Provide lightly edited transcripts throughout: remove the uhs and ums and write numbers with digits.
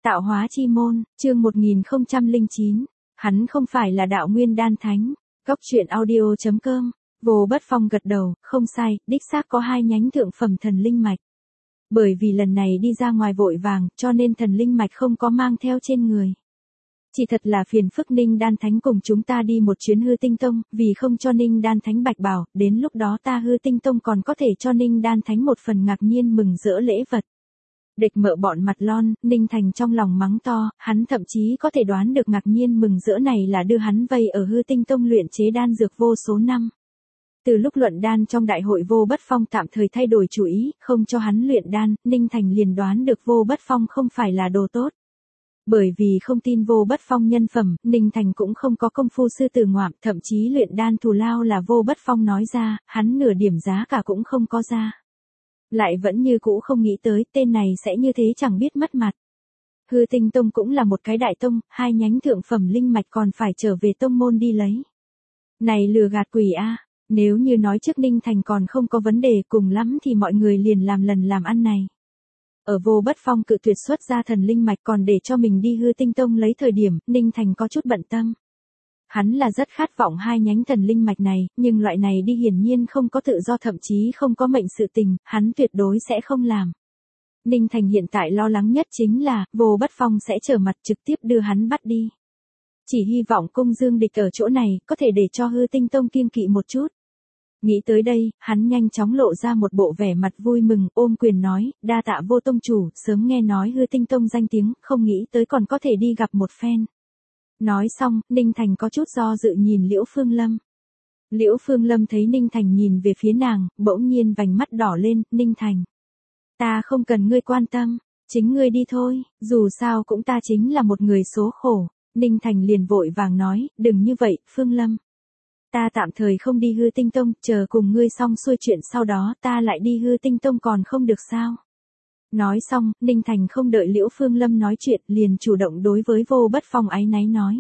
Tạo hóa chi môn, chương 1009. Hắn không phải là đạo nguyên đan thánh. Góc truyện audio.com. Vô Bất Phong gật đầu, không sai, đích xác có 2 nhánh thượng phẩm thần linh mạch. Bởi vì lần này đi ra ngoài vội vàng, cho nên thần linh mạch không có mang theo trên người. Chỉ thật là phiền phức Ninh Đan Thánh cùng chúng ta đi một chuyến Hư Tinh Tông, vì không cho Ninh Đan Thánh bạch bảo, đến lúc đó ta Hư Tinh Tông còn có thể cho Ninh Đan Thánh một phần ngạc nhiên mừng rỡ lễ vật. Địch mợ bọn mặt lon, Ninh Thành trong lòng mắng to, hắn thậm chí có thể đoán được ngạc nhiên mừng rỡ này là đưa hắn vây ở Hư Tinh Tông luyện chế đan dược vô số năm. Từ lúc luận đan trong đại hội Vô Bất Phong tạm thời thay đổi chủ ý, không cho hắn luyện đan, Ninh Thành liền đoán được Vô Bất Phong không phải là đồ tốt. Bởi vì không tin Vô Bất Phong nhân phẩm, Ninh Thành cũng không có công phu sư tử ngoạm, thậm chí luyện đan thù lao là Vô Bất Phong nói ra, hắn nửa điểm giá cả cũng không có ra. Lại vẫn như cũ không nghĩ tới tên này sẽ như thế chẳng biết mất mặt. Hư Tinh Tông cũng là một cái đại tông, 2 nhánh thượng phẩm linh mạch còn phải trở về tông môn đi lấy. Này lừa gạt quỷ a, nếu như nói trước Ninh Thành còn không có vấn đề cùng lắm thì mọi người liền làm lần làm ăn này. Ở Vô Bất Phong cự tuyệt xuất ra thần linh mạch còn để cho mình đi Hư Tinh Tông lấy thời điểm, Ninh Thành có chút bận tâm. Hắn là rất khát vọng 2 nhánh thần linh mạch này, nhưng loại này đi hiển nhiên không có tự do thậm chí không có mệnh sự tình, hắn tuyệt đối sẽ không làm. Ninh Thành hiện tại lo lắng nhất chính là, Vô Bất Phong sẽ trở mặt trực tiếp đưa hắn bắt đi. Chỉ hy vọng Cung Dương Địch ở chỗ này, có thể để cho Hư Tinh Tông kiêng kỵ một chút. Nghĩ tới đây, hắn nhanh chóng lộ ra một bộ vẻ mặt vui mừng, ôm quyền nói, đa tạ Vô tông chủ, sớm nghe nói Hư Tinh Tông danh tiếng, không nghĩ tới còn có thể đi gặp một phen. Nói xong, Ninh Thành có chút do dự nhìn Liễu Phương Lâm. Liễu Phương Lâm thấy Ninh Thành nhìn về phía nàng, bỗng nhiên vành mắt đỏ lên, Ninh Thành. Ta không cần ngươi quan tâm, chính ngươi đi thôi, dù sao cũng ta chính là một người số khổ. Ninh Thành liền vội vàng nói, đừng như vậy, Phương Lâm. Ta tạm thời không đi Hư Tinh Tông, chờ cùng ngươi xong xuôi chuyện sau đó ta lại đi Hư Tinh Tông còn không được sao. Nói xong, Ninh Thành không đợi Liễu Phương Lâm nói chuyện liền chủ động đối với Vô Bất Phong áy náy nói.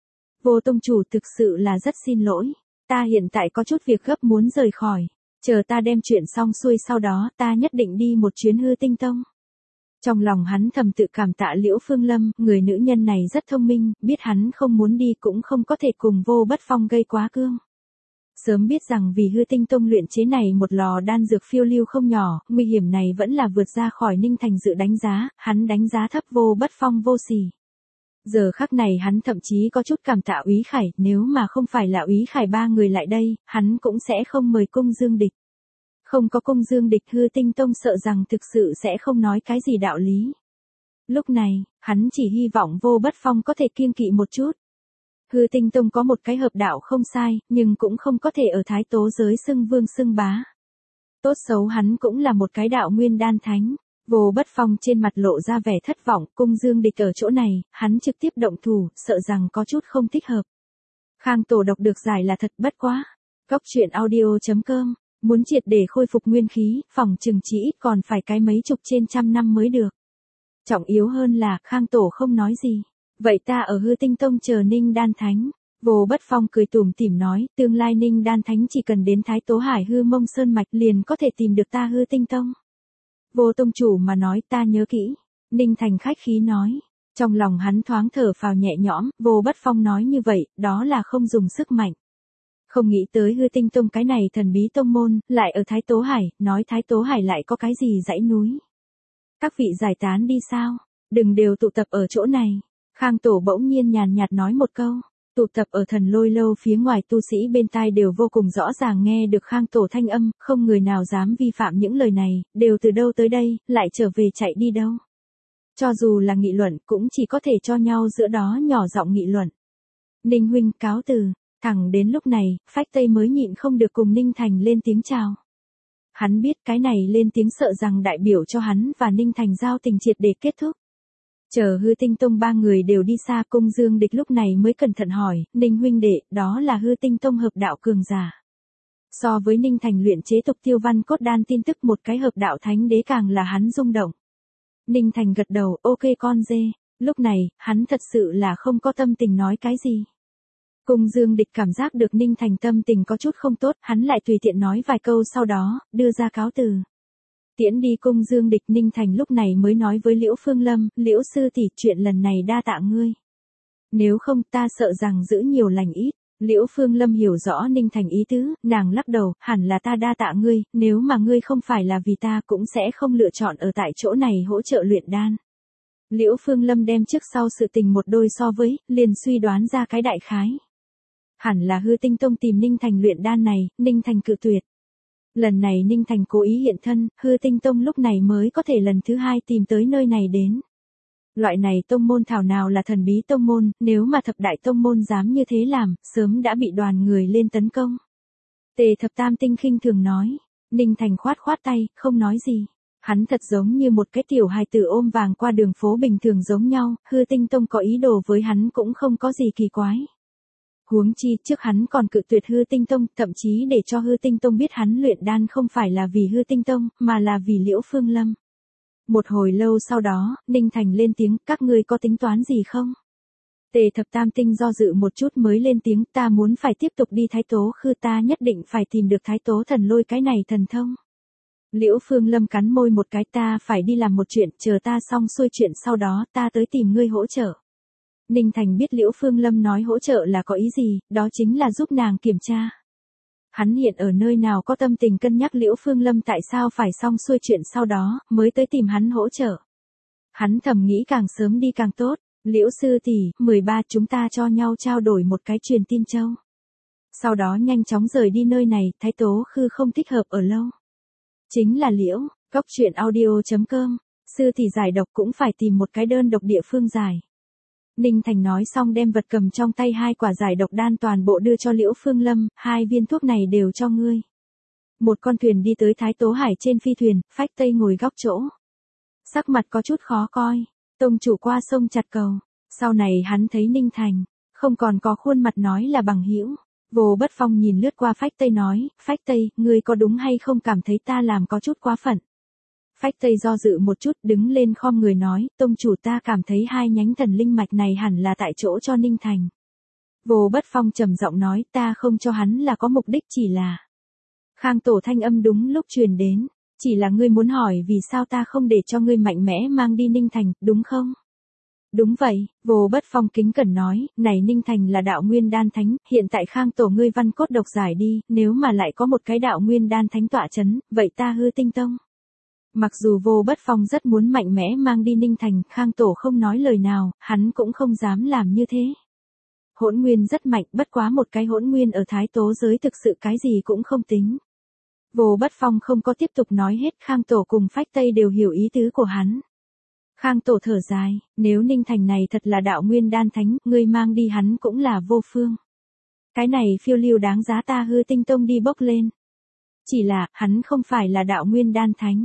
Vô tông chủ thực sự là rất xin lỗi, ta hiện tại có chút việc gấp muốn rời khỏi, chờ ta đem chuyện xong xuôi sau đó ta nhất định đi một chuyến Hư Tinh Tông. Trong lòng hắn thầm tự cảm tạ Liễu Phương Lâm, người nữ nhân này rất thông minh, biết hắn không muốn đi cũng không có thể cùng Vô Bất Phong gây quá cương. Sớm biết rằng vì Hư Tinh Tông luyện chế này một lò đan dược phiêu lưu không nhỏ, nguy hiểm này vẫn là vượt ra khỏi Ninh Thành dự đánh giá, hắn đánh giá thấp Vô Bất Phong vô sỉ. Giờ khắc này hắn thậm chí có chút cảm tạ Úy Khải, nếu mà không phải là Úy Khải 3 người lại đây, hắn cũng sẽ không mời Cung Dương Địch. Không có Cung Dương Địch Hư Tinh Tông sợ rằng thực sự sẽ không nói cái gì đạo lý. Lúc này, hắn chỉ hy vọng Vô Bất Phong có thể kiêng kỵ một chút. Hư Tinh Tông có một cái hợp đạo không sai, nhưng cũng không có thể ở Thái Tố giới xưng vương xưng bá. Tốt xấu hắn cũng là một cái đạo nguyên đan thánh. Vô Bất Phong trên mặt lộ ra vẻ thất vọng, Cung Dương Địch ở chỗ này, hắn trực tiếp động thủ, sợ rằng có chút không thích hợp. Khang tổ độc được giải là thật bất quá. Góc truyện audio.com, muốn triệt để khôi phục nguyên khí, phòng chừng chỉ ít còn phải cái mấy chục trên trăm năm mới được. Trọng yếu hơn là, Khang tổ không nói gì. Vậy ta ở Hư Tinh Tông chờ Ninh Đan Thánh. Vô Bất Phong cười tủm tỉm nói, tương lai Ninh Đan Thánh chỉ cần đến Thái Tố Hải Hư Mông Sơn Mạch liền có thể tìm được ta Hư Tinh Tông. Vô tông chủ mà nói ta nhớ kỹ. Ninh Thành khách khí nói. Trong lòng hắn thoáng thở phào nhẹ nhõm, Vô Bất Phong nói như vậy, đó là không dùng sức mạnh. Không nghĩ tới Hư Tinh Tông cái này thần bí tông môn, lại ở Thái Tố Hải, nói Thái Tố Hải lại có cái gì dãy núi. Các vị giải tán đi sao, đừng đều tụ tập ở chỗ này. Khang tổ bỗng nhiên nhàn nhạt nói một câu, tụ tập ở Thần Lôi lâu phía ngoài tu sĩ bên tai đều vô cùng rõ ràng nghe được Khang tổ thanh âm, không người nào dám vi phạm những lời này, đều từ đâu tới đây, lại trở về chạy đi đâu. Cho dù là nghị luận cũng chỉ có thể cho nhau giữa đó nhỏ giọng nghị luận. Ninh huynh cáo từ, thẳng đến lúc này, Phách Tây mới nhịn không được cùng Ninh Thành lên tiếng chào. Hắn biết cái này lên tiếng sợ rằng đại biểu cho hắn và Ninh Thành giao tình triệt để kết thúc. Chờ Hư Tinh Tông 3 người đều đi xa, Cung Dương Địch lúc này mới cẩn thận hỏi, Ninh huynh đệ, đó là Hư Tinh Tông hợp đạo cường giả. So với Ninh Thành luyện chế tục tiêu văn cốt đan tin tức một cái hợp đạo thánh đế càng là hắn rung động. Ninh Thành gật đầu, ok con dê, lúc này, hắn thật sự là không có tâm tình nói cái gì. Cung Dương Địch cảm giác được Ninh Thành tâm tình có chút không tốt, hắn lại tùy tiện nói vài câu sau đó, đưa ra cáo từ. Tiễn đi cung Dương Địch, Ninh Thành lúc này mới nói với Liễu Phương Lâm, Liễu sư tỷ, chuyện lần này đa tạ ngươi. Nếu không ta sợ rằng giữ nhiều lành ít. Liễu Phương Lâm hiểu rõ Ninh Thành ý tứ, nàng lắc đầu, hẳn là ta đa tạ ngươi, nếu mà ngươi không phải là vì ta cũng sẽ không lựa chọn ở tại chỗ này hỗ trợ luyện đan. Liễu Phương Lâm đem trước sau sự tình một đôi so với, liền suy đoán ra cái đại khái. Hẳn là Hư Tinh Tông tìm Ninh Thành luyện đan này, Ninh Thành cự tuyệt. Lần này Ninh Thành cố ý hiện thân, Hư Tinh Tông lúc này mới có thể lần thứ hai tìm tới nơi này đến. Loại này tông môn thảo nào là thần bí tông môn, nếu mà thập đại tông môn dám như thế làm, sớm đã bị đoàn người lên tấn công. Tề Thập Tam Tinh khinh thường nói. Ninh Thành khoát khoát tay, không nói gì. Hắn thật giống như một cái tiểu hài tử ôm vàng qua đường phố bình thường giống nhau, Hư Tinh Tông có ý đồ với hắn cũng không có gì kỳ quái. Huống chi trước hắn còn cự tuyệt Hư Tinh Tông, thậm chí để cho Hư Tinh Tông biết hắn luyện đan không phải là vì Hư Tinh Tông, mà là vì Liễu Phương Lâm. Một hồi lâu sau đó, Ninh Thành lên tiếng, các ngươi có tính toán gì không? Tề Thập Tam Tinh do dự một chút mới lên tiếng, ta muốn phải tiếp tục đi Thái Tố Khư, ta nhất định phải tìm được Thái Tố Thần Lôi cái này thần thông. Liễu Phương Lâm cắn môi một cái, ta phải đi làm một chuyện, chờ ta xong xuôi chuyện sau đó ta tới tìm ngươi hỗ trợ. Ninh Thành biết Liễu Phương Lâm nói hỗ trợ là có ý gì, đó chính là giúp nàng kiểm tra. Hắn hiện ở nơi nào có tâm tình cân nhắc Liễu Phương Lâm tại sao phải xong xuôi chuyện sau đó, mới tới tìm hắn hỗ trợ. Hắn thầm nghĩ càng sớm đi càng tốt, Liễu sư tỷ, 13 chúng ta cho nhau trao đổi một cái truyền tin châu. Sau đó nhanh chóng rời đi nơi này, Thái Tố Khư không thích hợp ở lâu. Chính là Liễu, Cốc Truyện Audio.com, sư tỷ giải độc cũng phải tìm một cái đơn độc địa phương giải. Ninh Thành nói xong đem vật cầm trong tay 2 quả giải độc đan toàn bộ đưa cho Liễu Phương Lâm, 2 viên thuốc này đều cho ngươi. Một con thuyền đi tới Thái Tố Hải, trên phi thuyền, Phách Tây ngồi góc chỗ. Sắc mặt có chút khó coi, tông chủ qua sông chặt cầu, sau này hắn thấy Ninh Thành, không còn có khuôn mặt nói là bằng hữu. Vô Bất Phong nhìn lướt qua Phách Tây nói, Phách Tây, ngươi có đúng hay không cảm thấy ta làm có chút quá phận? Phách Tây do dự một chút, đứng lên khom người nói, tông chủ, ta cảm thấy 2 nhánh thần linh mạch này hẳn là tại chỗ cho Ninh Thành. Vô Bất Phong trầm giọng nói, ta không cho hắn là có mục đích, chỉ là. Khang Tổ thanh âm đúng lúc truyền đến, chỉ là ngươi muốn hỏi vì sao ta không để cho ngươi mạnh mẽ mang đi Ninh Thành, đúng không? Đúng vậy, Vô Bất Phong kính cẩn nói, này Ninh Thành là đạo nguyên đan thánh, hiện tại Khang Tổ ngươi văn cốt độc giải đi, nếu mà lại có một cái đạo nguyên đan thánh tọa chấn, vậy ta Hư Tinh Tông. Mặc dù Vô Bất Phong rất muốn mạnh mẽ mang đi Ninh Thành, Khang Tổ không nói lời nào, hắn cũng không dám làm như thế. Hỗn nguyên rất mạnh, bất quá một cái hỗn nguyên ở Thái Tố giới thực sự cái gì cũng không tính. Vô Bất Phong không có tiếp tục nói hết, Khang Tổ cùng Phách Tây đều hiểu ý tứ của hắn. Khang Tổ thở dài, nếu Ninh Thành này thật là đạo nguyên đan thánh, ngươi mang đi hắn cũng là vô phương. Cái này phiêu lưu đáng giá ta Hư Tinh Tông đi bốc lên. Chỉ là, hắn không phải là đạo nguyên đan thánh.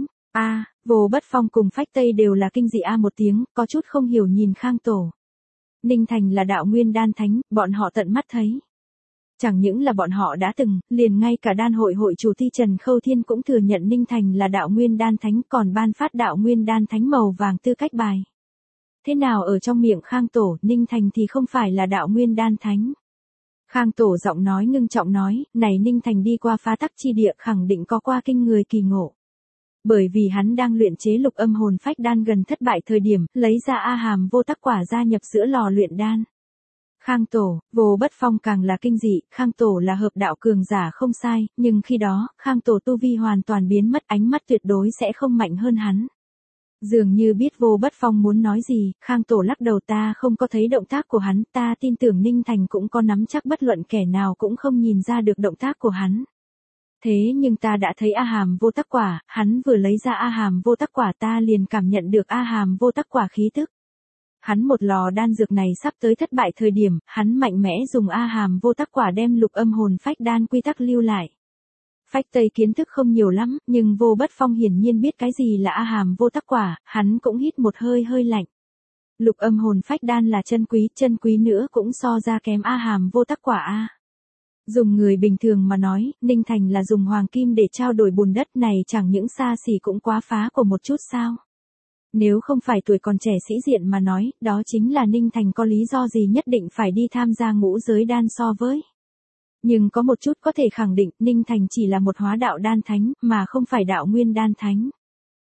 Vô Bất Phong cùng Phách Tây đều là kinh dị một tiếng, có chút không hiểu nhìn Khang Tổ. Ninh Thành là đạo nguyên đan thánh, bọn họ tận mắt thấy. Chẳng những là bọn họ đã từng, liền ngay cả đan hội hội chủ Ti Trần Khâu Thiên cũng thừa nhận Ninh Thành là đạo nguyên đan thánh, còn ban phát đạo nguyên đan thánh màu vàng tư cách bài. Thế nào ở trong miệng Khang Tổ, Ninh Thành thì không phải là đạo nguyên đan thánh. Khang Tổ giọng nói ngưng trọng nói, này Ninh Thành đi qua phá tắc chi địa khẳng định có qua kinh người kỳ ngộ. Bởi vì hắn đang luyện chế Lục Âm Hồn Phách đan gần thất bại thời điểm, lấy ra A Hàm Vô Tắc quả gia nhập giữa lò luyện đan. Khang Tổ, Vô Bất Phong càng là kinh dị, Khang Tổ là hợp đạo cường giả không sai, nhưng khi đó, Khang Tổ tu vi hoàn toàn biến mất, ánh mắt tuyệt đối sẽ không mạnh hơn hắn. Dường như biết Vô Bất Phong muốn nói gì, Khang Tổ lắc đầu, ta không có thấy động tác của hắn, ta tin tưởng Ninh Thành cũng có nắm chắc bất luận kẻ nào cũng không nhìn ra được động tác của hắn. Thế nhưng ta đã thấy A Hàm Vô Tắc quả, hắn vừa lấy ra A Hàm Vô Tắc quả ta liền cảm nhận được A Hàm Vô Tắc quả khí tức. Hắn một lò đan dược này sắp tới thất bại thời điểm, hắn mạnh mẽ dùng A Hàm Vô Tắc quả đem Lục Âm Hồn Phách đan quy tắc lưu lại. Phách Tây kiến thức không nhiều lắm, nhưng Vô Bất Phong hiển nhiên biết cái gì là A Hàm Vô Tắc quả, hắn cũng hít một hơi hơi lạnh. Lục Âm Hồn Phách đan là chân quý nữa cũng so ra kém A Hàm Vô Tắc quả a. Dùng người bình thường mà nói, Ninh Thành là dùng hoàng kim để trao đổi bùn đất này, chẳng những xa xỉ cũng quá phá của một chút sao. Nếu không phải tuổi còn trẻ sĩ diện mà nói, đó chính là Ninh Thành có lý do gì nhất định phải đi tham gia ngũ giới đan so với. Nhưng có một chút có thể khẳng định, Ninh Thành chỉ là một hóa đạo đan thánh, mà không phải đạo nguyên đan thánh.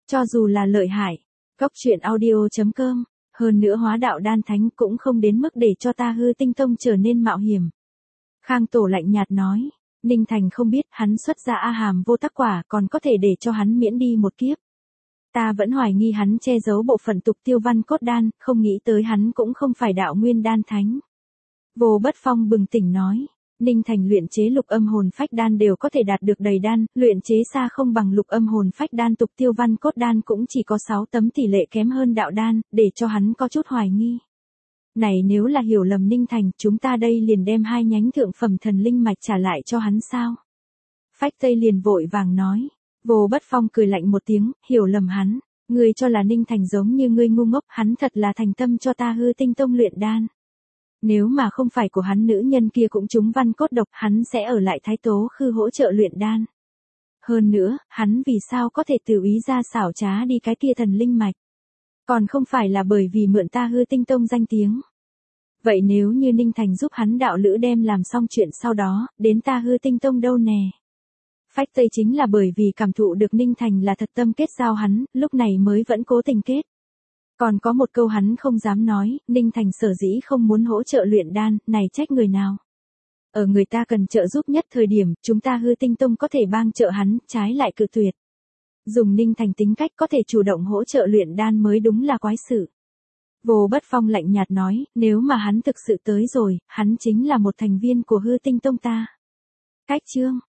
Cho dù là lợi hại. Cốc truyện audio.com. Hơn nữa hóa đạo đan thánh cũng không đến mức để cho ta Hư Tinh Tông trở nên mạo hiểm. Khang Tổ lạnh nhạt nói. Ninh Thành không biết hắn xuất ra A Hàm vô tắc quả còn có thể để cho hắn miễn đi một kiếp. Ta vẫn hoài nghi hắn che giấu bộ phận tục tiêu văn cốt đan, không nghĩ tới hắn cũng không phải đạo nguyên đan thánh. Vô Bất Phong bừng tỉnh nói. Ninh Thành luyện chế lục âm hồn phách đan đều có thể đạt được đầy đan, luyện chế xa không bằng lục âm hồn phách đan tục tiêu văn cốt đan cũng chỉ có 6 tấm tỷ lệ kém hơn đạo đan, để cho hắn có chút hoài nghi. Này nếu là hiểu lầm Ninh Thành, chúng ta đây liền đem 2 nhánh thượng phẩm thần linh mạch trả lại cho hắn sao? Phách Tây liền vội vàng nói. Vô Bất Phong cười lạnh một tiếng, hiểu lầm hắn. Ngươi cho là Ninh Thành giống như ngươi ngu ngốc, hắn thật là thành tâm cho ta Hư Tinh Tông luyện đan. Nếu mà không phải của hắn nữ nhân kia cũng trúng văn cốt độc, hắn sẽ ở lại Thái Tố Khư hỗ trợ luyện đan. Hơn nữa, hắn vì sao có thể tự ý ra xảo trá đi cái kia thần linh mạch? Còn không phải là bởi vì mượn ta Hư Tinh Tông danh tiếng. Vậy nếu như Ninh Thành giúp hắn đạo lữ đem làm xong chuyện sau đó, đến ta Hư Tinh Tông đâu nè? Phách Tây chính là bởi vì cảm thụ được Ninh Thành là thật tâm kết giao hắn, lúc này mới vẫn cố tình kết. Còn có một câu hắn không dám nói, Ninh Thành sở dĩ không muốn hỗ trợ luyện đan, này trách người nào? Ở người ta cần trợ giúp nhất thời điểm, chúng ta Hư Tinh Tông có thể bang trợ hắn, trái lại cự tuyệt. Dùng Ninh Thành tính cách có thể chủ động hỗ trợ luyện đan mới đúng là quái sự. Vô Bất Phong lạnh nhạt nói, nếu mà hắn thực sự tới rồi, hắn chính là một thành viên của Hư Tinh Tông ta. Cách chương